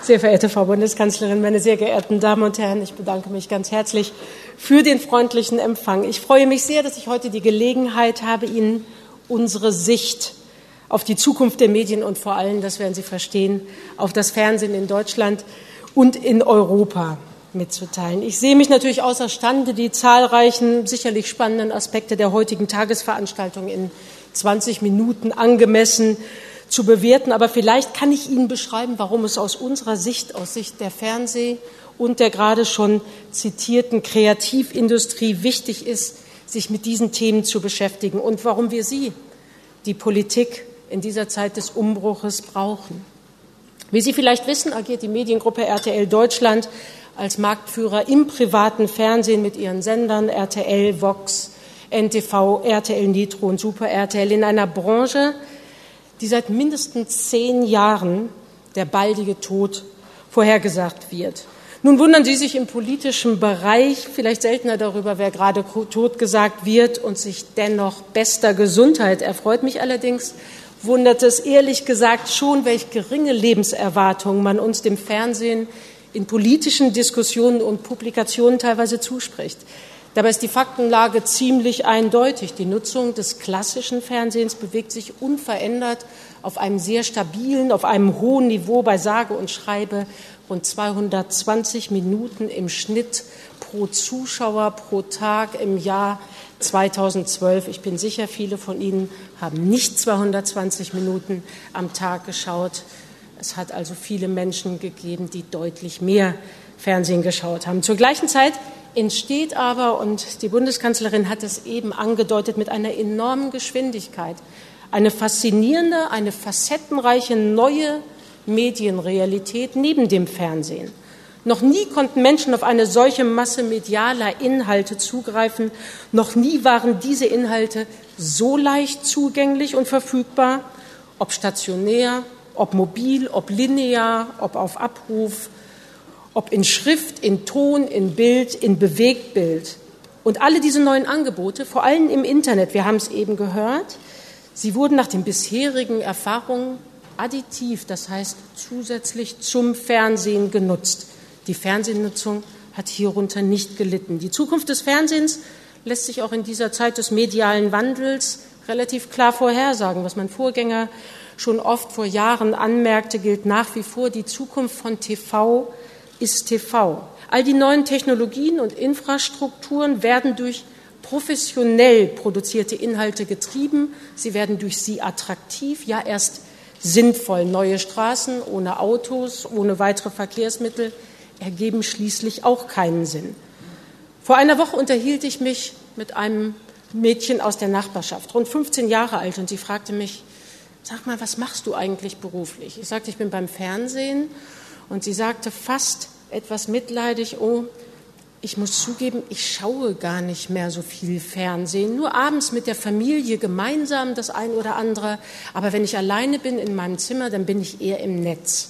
Sehr verehrte Frau Bundeskanzlerin, meine sehr geehrten Damen und Herren, ich bedanke mich ganz herzlich für den freundlichen Empfang. Ich freue mich sehr, dass ich heute die Gelegenheit habe, Ihnen unsere Sicht auf die Zukunft der Medien und vor allem, das werden Sie verstehen, auf das Fernsehen in Deutschland und in Europa mitzuteilen. Ich sehe mich natürlich außerstande, die zahlreichen, sicherlich spannenden Aspekte der heutigen Tagesveranstaltung in 20 Minuten angemessen zu bewerten. Aber vielleicht kann ich Ihnen beschreiben, warum es aus unserer Sicht, aus Sicht der Fernseh- und der gerade schon zitierten Kreativindustrie wichtig ist, sich mit diesen Themen zu beschäftigen und warum wir Sie, die Politik, in dieser Zeit des Umbruches brauchen. Wie Sie vielleicht wissen, agiert die Mediengruppe RTL Deutschland als Marktführer im privaten Fernsehen mit ihren Sendern RTL, Vox, NTV, RTL Nitro und Super RTL in einer Branche, die seit mindestens 10 Jahren der baldige Tod vorhergesagt wird. Nun wundern Sie sich im politischen Bereich vielleicht seltener darüber, wer gerade totgesagt wird und sich dennoch bester Gesundheit erfreut. Mich allerdings wundert es ehrlich gesagt schon, welch geringe Lebenserwartung man uns dem Fernsehen in politischen Diskussionen und Publikationen teilweise zuspricht. Dabei ist die Faktenlage ziemlich eindeutig. Die Nutzung des klassischen Fernsehens bewegt sich unverändert auf einem sehr stabilen, auf einem hohen Niveau bei sage und schreibe rund 220 Minuten im Schnitt pro Zuschauer pro Tag im Jahr 2012. Ich bin sicher, viele von Ihnen haben nicht 220 Minuten am Tag geschaut. Es hat also viele Menschen gegeben, die deutlich mehr Fernsehen geschaut haben. Zur gleichen Zeit entsteht aber, und die Bundeskanzlerin hat es eben angedeutet, mit einer enormen Geschwindigkeit eine faszinierende, eine facettenreiche neue Medienrealität neben dem Fernsehen. Noch nie konnten Menschen auf eine solche Masse medialer Inhalte zugreifen. Noch nie waren diese Inhalte so leicht zugänglich und verfügbar, ob stationär, ob mobil, ob linear, ob auf Abruf, ob in Schrift, in Ton, in Bild, in Bewegtbild. Und alle diese neuen Angebote, vor allem im Internet, wir haben es eben gehört, sie wurden nach den bisherigen Erfahrungen additiv, das heißt zusätzlich zum Fernsehen genutzt. Die Fernsehnutzung hat hierunter nicht gelitten. Die Zukunft des Fernsehens lässt sich auch in dieser Zeit des medialen Wandels relativ klar vorhersagen. Was mein Vorgänger schon oft vor Jahren anmerkte, gilt nach wie vor. Die Zukunft von TV ist TV. All die neuen Technologien und Infrastrukturen werden durch professionell produzierte Inhalte getrieben. Sie werden durch sie attraktiv, ja erst sinnvoll. Neue Straßen ohne Autos, ohne weitere Verkehrsmittel ergeben schließlich auch keinen Sinn. Vor einer Woche unterhielt ich mich mit einem Mädchen aus der Nachbarschaft, rund 15 Jahre alt, und sie fragte mich: Sag mal, was machst du eigentlich beruflich? Ich sagte, ich bin beim Fernsehen, und sie sagte fast etwas mitleidig: Oh, ich muss zugeben, ich schaue gar nicht mehr so viel Fernsehen, nur abends mit der Familie gemeinsam das ein oder andere, aber wenn ich alleine bin in meinem Zimmer, dann bin ich eher im Netz.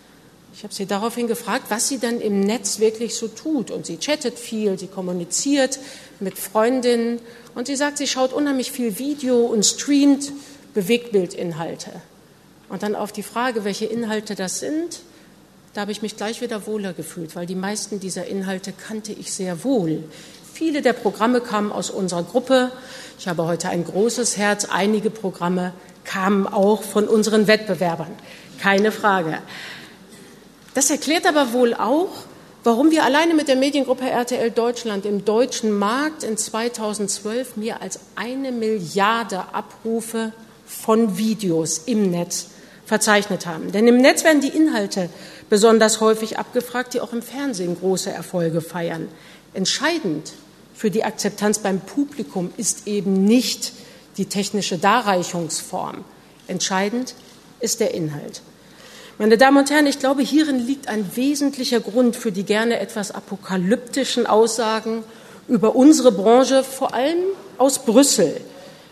Ich habe sie daraufhin gefragt, was sie dann im Netz wirklich so tut. Und sie chattet viel, sie kommuniziert mit Freundinnen. Und sie sagt, sie schaut unheimlich viel Video und streamt Bewegtbildinhalte. Und dann auf die Frage, welche Inhalte das sind, da habe ich mich gleich wieder wohler gefühlt, weil die meisten dieser Inhalte kannte ich sehr wohl. Viele der Programme kamen aus unserer Gruppe. Ich habe heute ein großes Herz. Einige Programme kamen auch von unseren Wettbewerbern. Keine Frage. Das erklärt aber wohl auch, warum wir alleine mit der Mediengruppe RTL Deutschland im deutschen Markt in 2012 mehr als 1 Milliarde Abrufe von Videos im Netz verzeichnet haben. Denn im Netz werden die Inhalte besonders häufig abgefragt, die auch im Fernsehen große Erfolge feiern. Entscheidend für die Akzeptanz beim Publikum ist eben nicht die technische Darreichungsform. Entscheidend ist der Inhalt. Meine Damen und Herren, ich glaube, hierin liegt ein wesentlicher Grund für die gerne etwas apokalyptischen Aussagen über unsere Branche, vor allem aus Brüssel,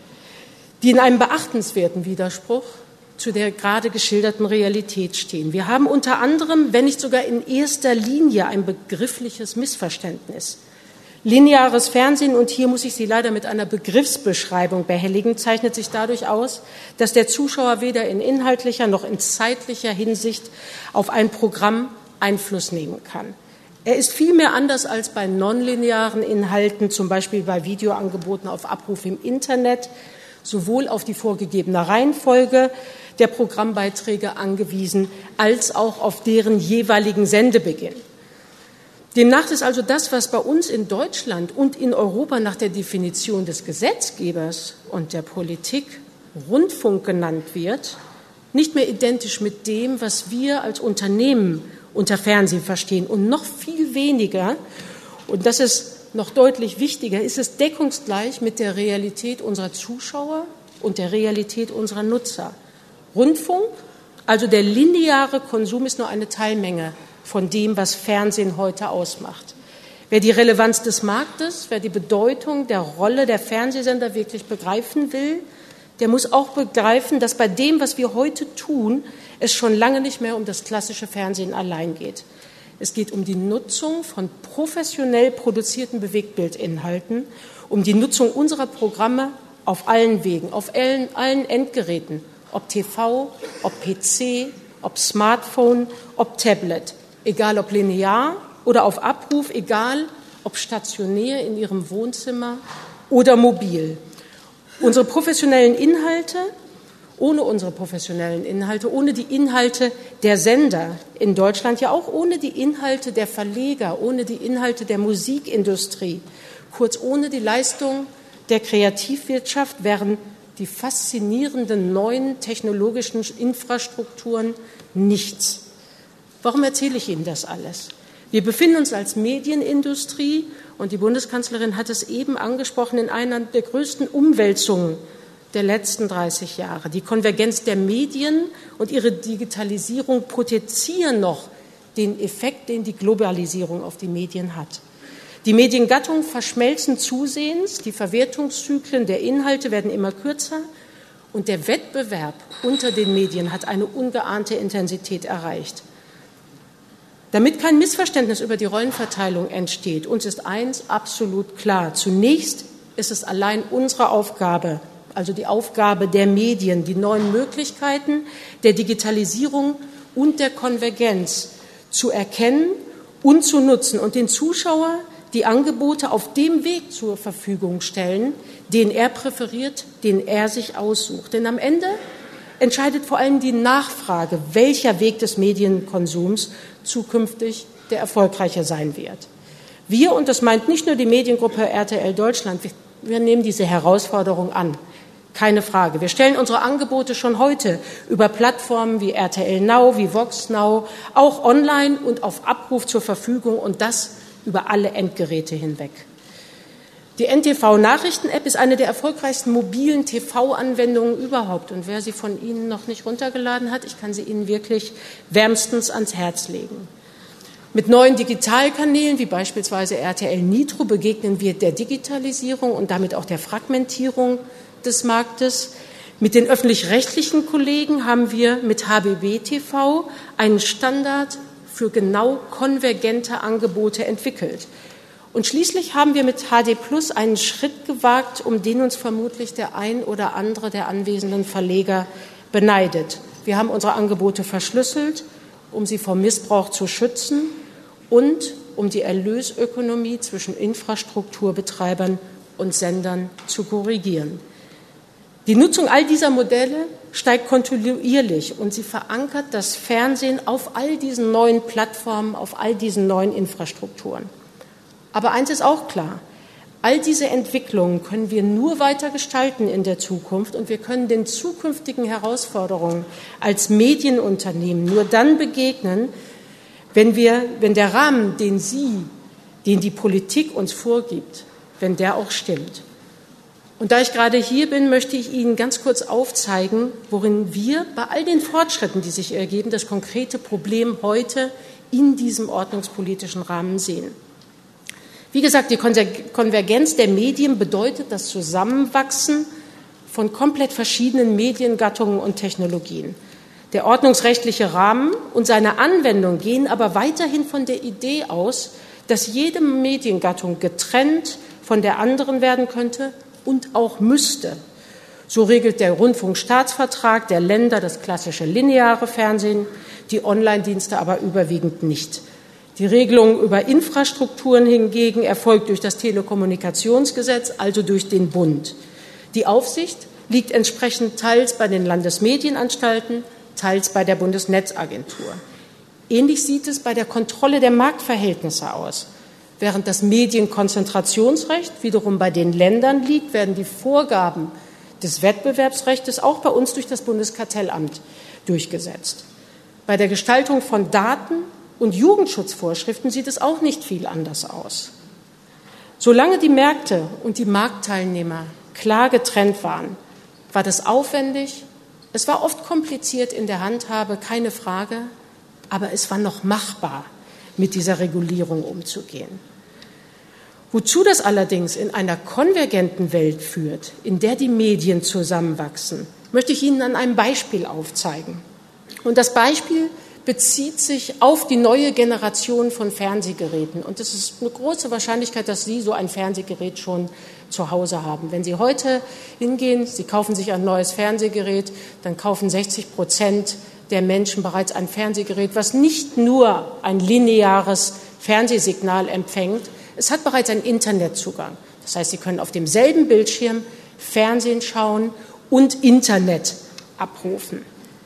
die in einem beachtenswerten Widerspruch zu der gerade geschilderten Realität stehen. Wir haben unter anderem, wenn nicht sogar in erster Linie, ein begriffliches Missverständnis. Lineares Fernsehen, und hier muss ich Sie leider mit einer Begriffsbeschreibung behelligen, zeichnet sich dadurch aus, dass der Zuschauer weder in inhaltlicher noch in zeitlicher Hinsicht auf ein Programm Einfluss nehmen kann. Er ist vielmehr anders als bei nonlinearen Inhalten, zum Beispiel bei Videoangeboten auf Abruf im Internet, sowohl auf die vorgegebene Reihenfolge der Programmbeiträge angewiesen, als auch auf deren jeweiligen Sendebeginn. Demnach ist also das, was bei uns in Deutschland und in Europa nach der Definition des Gesetzgebers und der Politik Rundfunk genannt wird, nicht mehr identisch mit dem, was wir als Unternehmen unter Fernsehen verstehen. Und noch viel weniger, und das ist noch deutlich wichtiger, ist es deckungsgleich mit der Realität unserer Zuschauer und der Realität unserer Nutzer. Rundfunk, also der lineare Konsum, ist nur eine Teilmenge von dem, was Fernsehen heute ausmacht. Wer die Relevanz des Marktes, wer die Bedeutung der Rolle der Fernsehsender wirklich begreifen will, der muss auch begreifen, dass bei dem, was wir heute tun, es schon lange nicht mehr um das klassische Fernsehen allein geht. Es geht um die Nutzung von professionell produzierten Bewegtbildinhalten, um die Nutzung unserer Programme auf allen Wegen, auf allen Endgeräten, ob TV, ob PC, ob Smartphone, ob Tablet. Egal ob linear oder auf Abruf, egal ob stationär in Ihrem Wohnzimmer oder mobil. Unsere professionellen Inhalte, ohne die Inhalte der Sender in Deutschland, ja auch ohne die Inhalte der Verleger, ohne die Inhalte der Musikindustrie, kurz ohne die Leistung der Kreativwirtschaft wären die faszinierenden neuen technologischen Infrastrukturen nichts. Warum erzähle ich Ihnen das alles? Wir befinden uns als Medienindustrie, und die Bundeskanzlerin hat es eben angesprochen, in einer der größten Umwälzungen der letzten 30 Jahre. Die Konvergenz der Medien und ihre Digitalisierung potenzieren noch den Effekt, den die Globalisierung auf die Medien hat. Die Mediengattungen verschmelzen zusehends, die Verwertungszyklen der Inhalte werden immer kürzer und der Wettbewerb unter den Medien hat eine ungeahnte Intensität erreicht. Damit kein Missverständnis über die Rollenverteilung entsteht, uns ist eins absolut klar. Zunächst ist es allein unsere Aufgabe, also die Aufgabe der Medien, die neuen Möglichkeiten der Digitalisierung und der Konvergenz zu erkennen und zu nutzen und den Zuschauer die Angebote auf dem Weg zur Verfügung stellen, den er präferiert, den er sich aussucht. Denn am Ende entscheidet vor allem die Nachfrage, welcher Weg des Medienkonsums zukünftig der erfolgreiche sein wird. Wir, und das meint nicht nur die Mediengruppe RTL Deutschland, wir nehmen diese Herausforderung an. Keine Frage. Wir stellen unsere Angebote schon heute über Plattformen wie RTL Now, wie Vox Now, auch online und auf Abruf zur Verfügung, und das über alle Endgeräte hinweg. Die NTV-Nachrichten-App ist eine der erfolgreichsten mobilen TV-Anwendungen überhaupt. Und wer sie von Ihnen noch nicht runtergeladen hat, ich kann sie Ihnen wirklich wärmstens ans Herz legen. Mit neuen Digitalkanälen wie beispielsweise RTL Nitro begegnen wir der Digitalisierung und damit auch der Fragmentierung des Marktes. Mit den öffentlich-rechtlichen Kollegen haben wir mit HBB TV einen Standard für genau konvergente Angebote entwickelt. Und schließlich haben wir mit HD Plus einen Schritt gewagt, um den uns vermutlich der ein oder andere der anwesenden Verleger beneidet. Wir haben unsere Angebote verschlüsselt, um sie vor Missbrauch zu schützen und um die Erlösökonomie zwischen Infrastrukturbetreibern und Sendern zu korrigieren. Die Nutzung all dieser Modelle steigt kontinuierlich und sie verankert das Fernsehen auf all diesen neuen Plattformen, auf all diesen neuen Infrastrukturen. Aber eins ist auch klar, all diese Entwicklungen können wir nur weiter gestalten in der Zukunft und wir können den zukünftigen Herausforderungen als Medienunternehmen nur dann begegnen, wenn der Rahmen, den die Politik uns vorgibt, wenn der auch stimmt. Und da ich gerade hier bin, möchte ich Ihnen ganz kurz aufzeigen, worin wir bei all den Fortschritten, die sich ergeben, das konkrete Problem heute in diesem ordnungspolitischen Rahmen sehen. Wie gesagt, die Konvergenz der Medien bedeutet das Zusammenwachsen von komplett verschiedenen Mediengattungen und Technologien. Der ordnungsrechtliche Rahmen und seine Anwendung gehen aber weiterhin von der Idee aus, dass jede Mediengattung getrennt von der anderen werden könnte und auch müsste. So regelt der Rundfunkstaatsvertrag der Länder das klassische lineare Fernsehen, die Online-Dienste aber überwiegend nicht. Die Regelung über Infrastrukturen hingegen erfolgt durch das Telekommunikationsgesetz, also durch den Bund. Die Aufsicht liegt entsprechend teils bei den Landesmedienanstalten, teils bei der Bundesnetzagentur. Ähnlich sieht es bei der Kontrolle der Marktverhältnisse aus. Während das Medienkonzentrationsrecht wiederum bei den Ländern liegt, werden die Vorgaben des Wettbewerbsrechts auch bei uns durch das Bundeskartellamt durchgesetzt. Bei der Gestaltung von Daten- und Jugendschutzvorschriften sieht es auch nicht viel anders aus. Solange die Märkte und die Marktteilnehmer klar getrennt waren, war das aufwendig, es war oft kompliziert in der Handhabe, keine Frage, aber es war noch machbar, mit dieser Regulierung umzugehen. Wozu das allerdings in einer konvergenten Welt führt, in der die Medien zusammenwachsen, möchte ich Ihnen an einem Beispiel aufzeigen. Und das Beispiel bezieht sich auf die neue Generation von Fernsehgeräten. Und es ist eine große Wahrscheinlichkeit, dass Sie so ein Fernsehgerät schon zu Hause haben. Wenn Sie heute hingehen, Sie kaufen sich ein neues Fernsehgerät, dann kaufen 60% der Menschen bereits ein Fernsehgerät, was nicht nur ein lineares Fernsehsignal empfängt, es hat bereits einen Internetzugang. Das heißt, Sie können auf demselben Bildschirm Fernsehen schauen und Internet abrufen.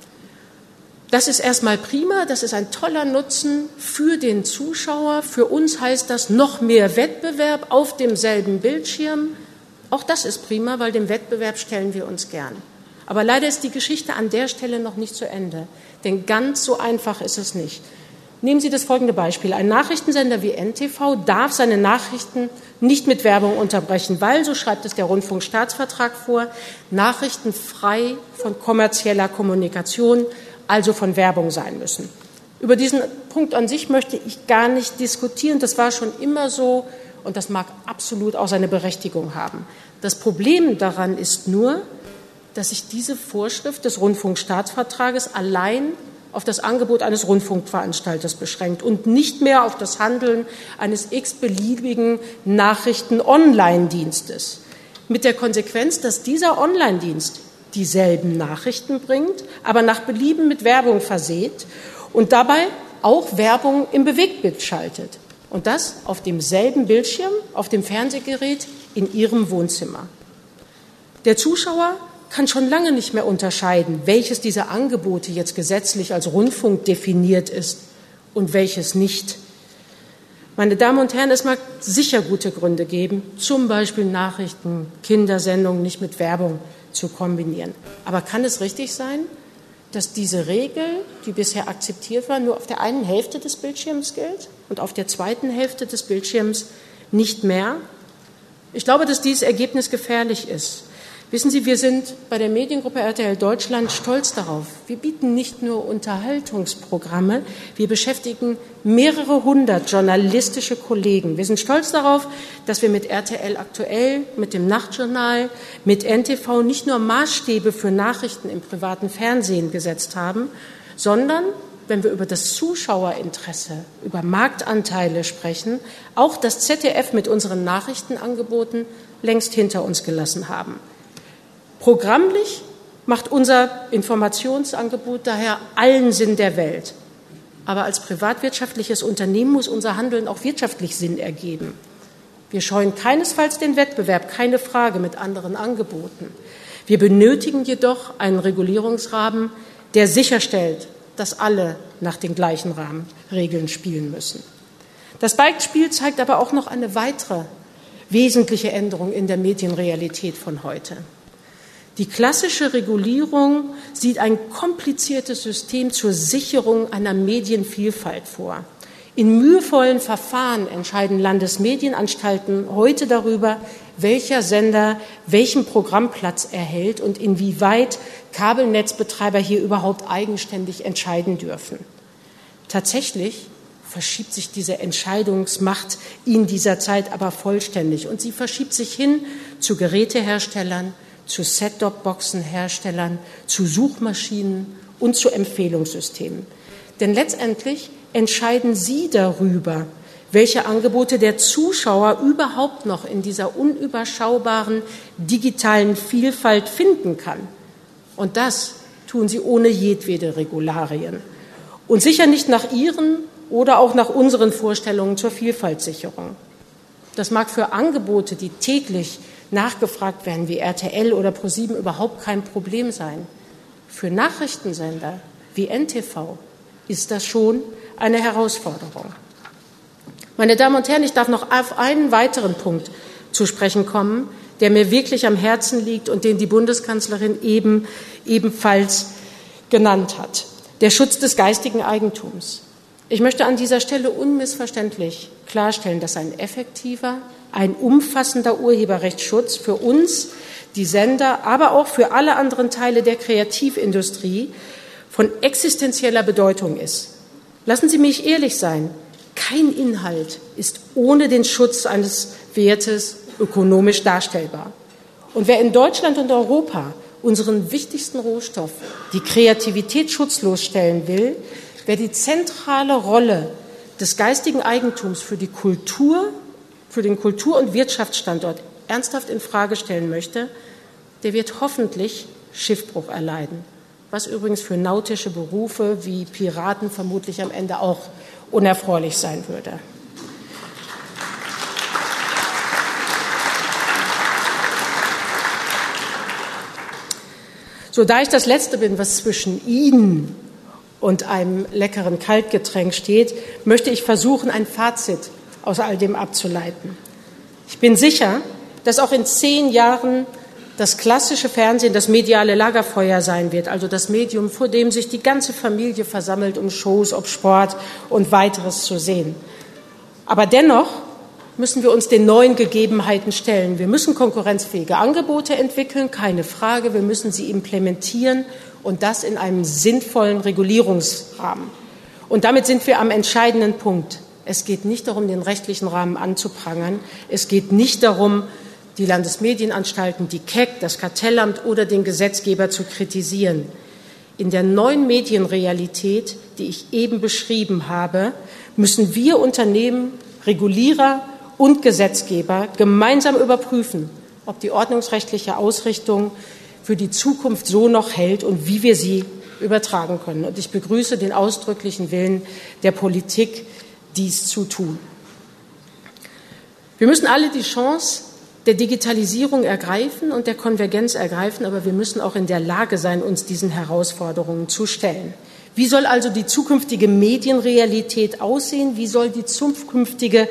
Das ist erstmal prima, das ist ein toller Nutzen für den Zuschauer. Für uns heißt das noch mehr Wettbewerb auf demselben Bildschirm. Auch das ist prima, weil dem Wettbewerb stellen wir uns gern. Aber leider ist die Geschichte an der Stelle noch nicht zu Ende, denn ganz so einfach ist es nicht. Nehmen Sie das folgende Beispiel. Ein Nachrichtensender wie NTV darf seine Nachrichten nicht mit Werbung unterbrechen, weil, so schreibt es der Rundfunkstaatsvertrag vor, Nachrichten frei von kommerzieller Kommunikation, also von Werbung sein müssen. Über diesen Punkt an sich möchte ich gar nicht diskutieren. Das war schon immer so und das mag absolut auch seine Berechtigung haben. Das Problem daran ist nur, dass sich diese Vorschrift des Rundfunkstaatsvertrages allein auf das Angebot eines Rundfunkveranstalters beschränkt und nicht mehr auf das Handeln eines x-beliebigen Nachrichten-Online-Dienstes. Mit der Konsequenz, dass dieser Online-Dienst dieselben Nachrichten bringt, aber nach Belieben mit Werbung verseht und dabei auch Werbung im Bewegtbild schaltet. Und das auf demselben Bildschirm, auf dem Fernsehgerät in Ihrem Wohnzimmer. Der Zuschauer kann schon lange nicht mehr unterscheiden, welches dieser Angebote jetzt gesetzlich als Rundfunk definiert ist und welches nicht. Meine Damen und Herren, es mag sicher gute Gründe geben, zum Beispiel Nachrichten, Kindersendungen nicht mit Werbung zu kombinieren. Aber kann es richtig sein, dass diese Regel, die bisher akzeptiert war, nur auf der einen Hälfte des Bildschirms gilt und auf der zweiten Hälfte des Bildschirms nicht mehr? Ich glaube, dass dieses Ergebnis gefährlich ist. Wissen Sie, wir sind bei der Mediengruppe RTL Deutschland stolz darauf. Wir bieten nicht nur Unterhaltungsprogramme, wir beschäftigen mehrere hundert journalistische Kollegen. Wir sind stolz darauf, dass wir mit RTL aktuell, mit dem Nachtjournal, mit NTV nicht nur Maßstäbe für Nachrichten im privaten Fernsehen gesetzt haben, sondern, wenn wir über das Zuschauerinteresse, über Marktanteile sprechen, auch das ZDF mit unseren Nachrichtenangeboten längst hinter uns gelassen haben. Programmlich macht unser Informationsangebot daher allen Sinn der Welt. Aber als privatwirtschaftliches Unternehmen muss unser Handeln auch wirtschaftlich Sinn ergeben. Wir scheuen keinesfalls den Wettbewerb, keine Frage, mit anderen Angeboten. Wir benötigen jedoch einen Regulierungsrahmen, der sicherstellt, dass alle nach den gleichen Rahmenregeln spielen müssen. Das Beispiel zeigt aber auch noch eine weitere wesentliche Änderung in der Medienrealität von heute. Die klassische Regulierung sieht ein kompliziertes System zur Sicherung einer Medienvielfalt vor. In mühevollen Verfahren entscheiden Landesmedienanstalten heute darüber, welcher Sender welchen Programmplatz erhält und inwieweit Kabelnetzbetreiber hier überhaupt eigenständig entscheiden dürfen. Tatsächlich verschiebt sich diese Entscheidungsmacht in dieser Zeit aber vollständig und sie verschiebt sich hin zu Geräteherstellern, zu Set-Top-Boxen-Herstellern, zu Suchmaschinen und zu Empfehlungssystemen. Denn letztendlich entscheiden Sie darüber, welche Angebote der Zuschauer überhaupt noch in dieser unüberschaubaren digitalen Vielfalt finden kann. Und das tun sie ohne jedwede Regularien. Und sicher nicht nach ihren oder auch nach unseren Vorstellungen zur Vielfaltssicherung. Das mag für Angebote, die täglich nachgefragt werden, wie RTL oder ProSieben, überhaupt kein Problem sein. Für Nachrichtensender wie NTV ist das schon eine Herausforderung. Meine Damen und Herren, ich darf noch auf einen weiteren Punkt zu sprechen kommen, der mir wirklich am Herzen liegt und den die Bundeskanzlerin ebenfalls genannt hat: der Schutz des geistigen Eigentums. Ich möchte an dieser Stelle unmissverständlich klarstellen, dass ein effektiver, ein umfassender Urheberrechtsschutz für uns, die Sender, aber auch für alle anderen Teile der Kreativindustrie von existenzieller Bedeutung ist. Lassen Sie mich ehrlich sein, kein Inhalt ist ohne den Schutz eines Wertes ökonomisch darstellbar. Und wer in Deutschland und Europa unseren wichtigsten Rohstoff, die Kreativität, schutzlos stellen will, wer die zentrale Rolle des geistigen Eigentums für den Kultur- und Wirtschaftsstandort ernsthaft in Frage stellen möchte, der wird hoffentlich Schiffbruch erleiden, was übrigens für nautische Berufe wie Piraten vermutlich am Ende auch unerfreulich sein würde. So, da ich das Letzte bin, was zwischen Ihnen und einem leckeren Kaltgetränk steht, möchte ich versuchen, ein Fazit aus all dem abzuleiten. Ich bin sicher, dass auch in 10 Jahren das klassische Fernsehen das mediale Lagerfeuer sein wird, also das Medium, vor dem sich die ganze Familie versammelt, um Shows, ob Sport und weiteres zu sehen. Aber dennoch müssen wir uns den neuen Gegebenheiten stellen. Wir müssen konkurrenzfähige Angebote entwickeln, keine Frage. Wir müssen sie implementieren und das in einem sinnvollen Regulierungsrahmen. Und damit sind wir am entscheidenden Punkt. Es geht nicht darum, den rechtlichen Rahmen anzuprangern. Es geht nicht darum, die Landesmedienanstalten, die KEC, das Kartellamt oder den Gesetzgeber zu kritisieren. In der neuen Medienrealität, die ich eben beschrieben habe, müssen wir Unternehmen, Regulierer und Gesetzgeber gemeinsam überprüfen, ob die ordnungsrechtliche Ausrichtung für die Zukunft so noch hält und wie wir sie übertragen können. Und ich begrüße den ausdrücklichen Willen der Politik, dies zu tun. Wir müssen alle die Chance der Digitalisierung ergreifen und der Konvergenz ergreifen, aber wir müssen auch in der Lage sein, uns diesen Herausforderungen zu stellen. Wie soll also die zukünftige Medienrealität aussehen? Wie soll die zukünftige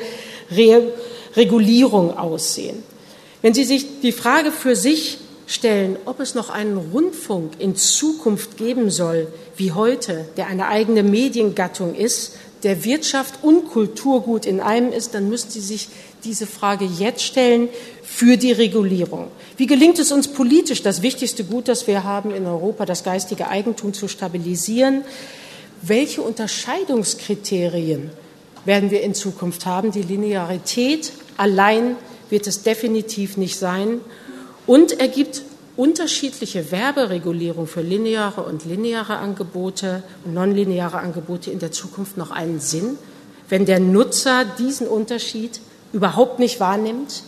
Regulierung aussehen? Wenn Sie sich die Frage für sich stellen, ob es noch einen Rundfunk in Zukunft geben soll, wie heute, der eine eigene Mediengattung ist, der Wirtschaft und Kulturgut in einem ist, dann müssen Sie sich diese Frage jetzt stellen für die Regulierung. Wie gelingt es uns politisch, das wichtigste Gut, das wir haben in Europa, das geistige Eigentum, zu stabilisieren? Welche Unterscheidungskriterien werden wir in Zukunft haben? Die Linearität allein wird es definitiv nicht sein. Und ergibt unterschiedliche Werberegulierung für lineare und lineare Angebote und nonlineare Angebote in der Zukunft noch einen Sinn, wenn der Nutzer diesen Unterschied überhaupt nicht wahrnimmt?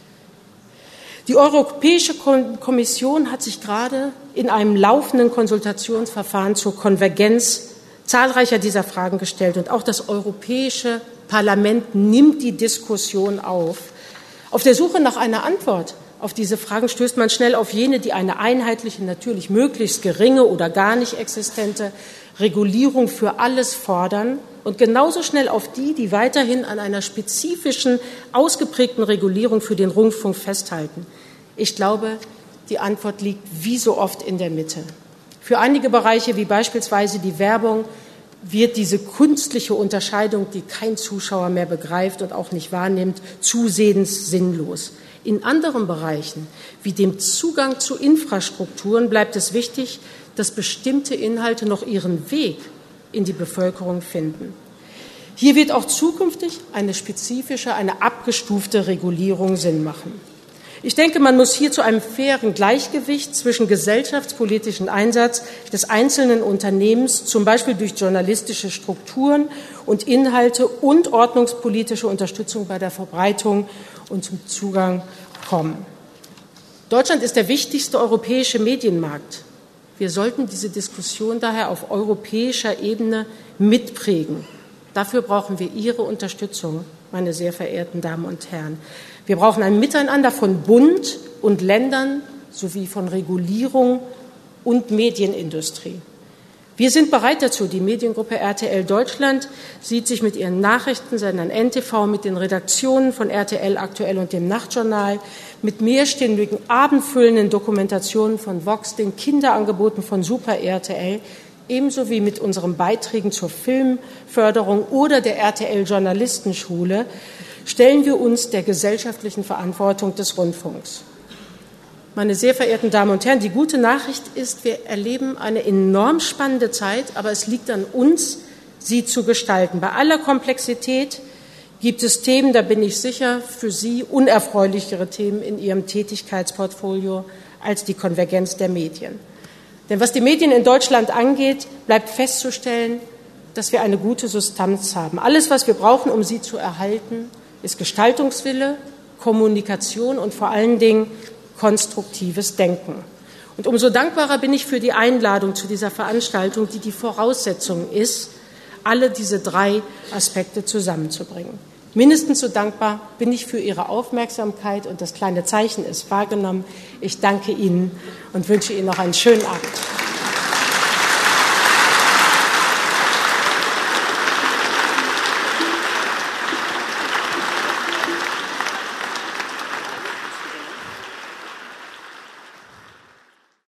Die Europäische Kommission hat sich gerade in einem laufenden Konsultationsverfahren zur Konvergenz zahlreicher dieser Fragen gestellt. Und auch das Europäische Parlament nimmt die Diskussion auf. Auf der Suche nach einer Antwort auf diese Fragen stößt man schnell auf jene, die eine einheitliche, natürlich möglichst geringe oder gar nicht existente Regulierung für alles fordern, und genauso schnell auf die, die weiterhin an einer spezifischen, ausgeprägten Regulierung für den Rundfunk festhalten. Ich glaube, die Antwort liegt wie so oft in der Mitte. Für einige Bereiche, wie beispielsweise die Werbung, wird diese künstliche Unterscheidung, die kein Zuschauer mehr begreift und auch nicht wahrnimmt, zusehends sinnlos. In anderen Bereichen, wie dem Zugang zu Infrastrukturen, bleibt es wichtig, dass bestimmte Inhalte noch ihren Weg in die Bevölkerung finden. Hier wird auch zukünftig eine spezifische, eine abgestufte Regulierung Sinn machen. Ich denke, man muss hier zu einem fairen Gleichgewicht zwischen gesellschaftspolitischem Einsatz des einzelnen Unternehmens, zum Beispiel durch journalistische Strukturen und Inhalte, und ordnungspolitische Unterstützung bei der Verbreitung und zum Zugang kommen. Deutschland ist der wichtigste europäische Medienmarkt. Wir sollten diese Diskussion daher auf europäischer Ebene mitprägen. Dafür brauchen wir Ihre Unterstützung, meine sehr verehrten Damen und Herren. Wir brauchen ein Miteinander von Bund und Ländern sowie von Regulierung und Medienindustrie. Wir sind bereit dazu. Die Mediengruppe RTL Deutschland sieht sich mit ihren Nachrichtensendern NTV, mit den Redaktionen von RTL Aktuell und dem Nachtjournal, mit mehrstündigen abendfüllenden Dokumentationen von Vox, den Kinderangeboten von Super RTL, ebenso wie mit unseren Beiträgen zur Filmförderung oder der RTL Journalistenschule, stellen wir uns der gesellschaftlichen Verantwortung des Rundfunks. Meine sehr verehrten Damen und Herren, die gute Nachricht ist, wir erleben eine enorm spannende Zeit, aber es liegt an uns, sie zu gestalten. Bei aller Komplexität gibt es Themen, da bin ich sicher, für Sie unerfreulichere Themen in Ihrem Tätigkeitsportfolio als die Konvergenz der Medien. Denn was die Medien in Deutschland angeht, bleibt festzustellen, dass wir eine gute Substanz haben. Alles, was wir brauchen, um sie zu erhalten, ist Gestaltungswille, Kommunikation und vor allen Dingen konstruktives Denken. Und umso dankbarer bin ich für die Einladung zu dieser Veranstaltung, die die Voraussetzung ist, alle diese drei Aspekte zusammenzubringen. Mindestens so dankbar bin ich für Ihre Aufmerksamkeit, und das kleine Zeichen ist wahrgenommen. Ich danke Ihnen und wünsche Ihnen noch einen schönen Abend.